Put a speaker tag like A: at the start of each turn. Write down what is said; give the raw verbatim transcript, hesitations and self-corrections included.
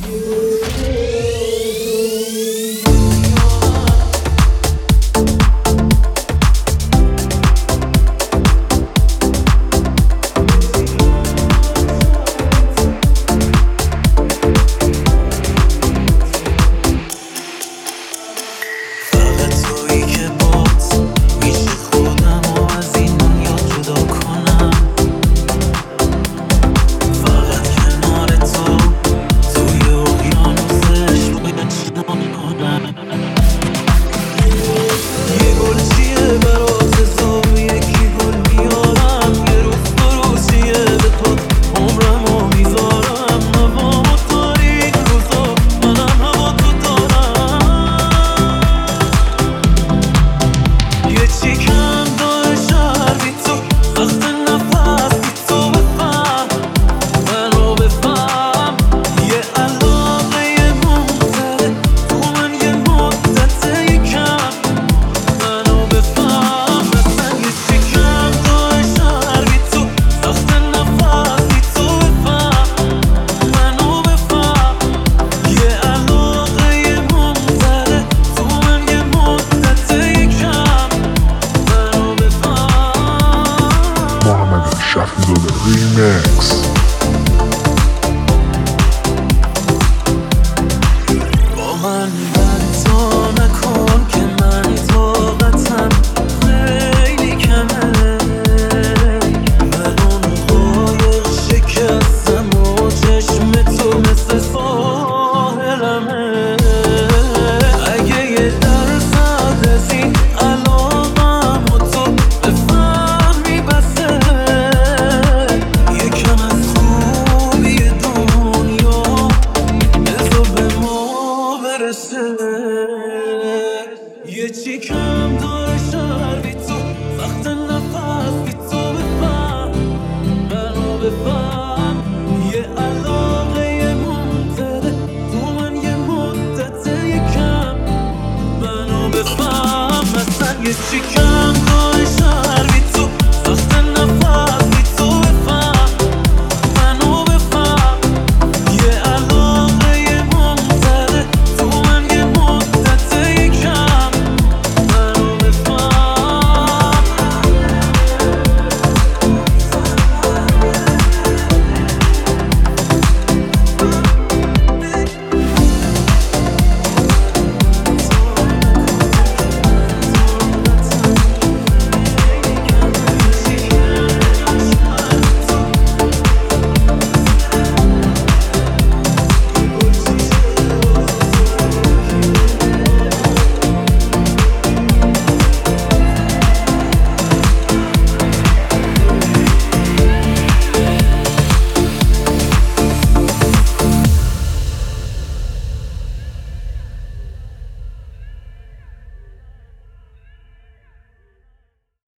A: Remix.
B: با من بد نکن که من طاقتم خیلی کمه. من اون قایق شکستم و چشم تو مثل ساحلمه. اگه یه درصد از این علاقم و تو بفهمی بسه. یکم از خوبی دنیا بذار به ما برسه. یه چی کم داره شهر بی تو، وقت نفس بی تو بفهم منو بفهم. یه علاقه ممتده تو من یه مدت یکم منو بفهم. مثلا یه چی کم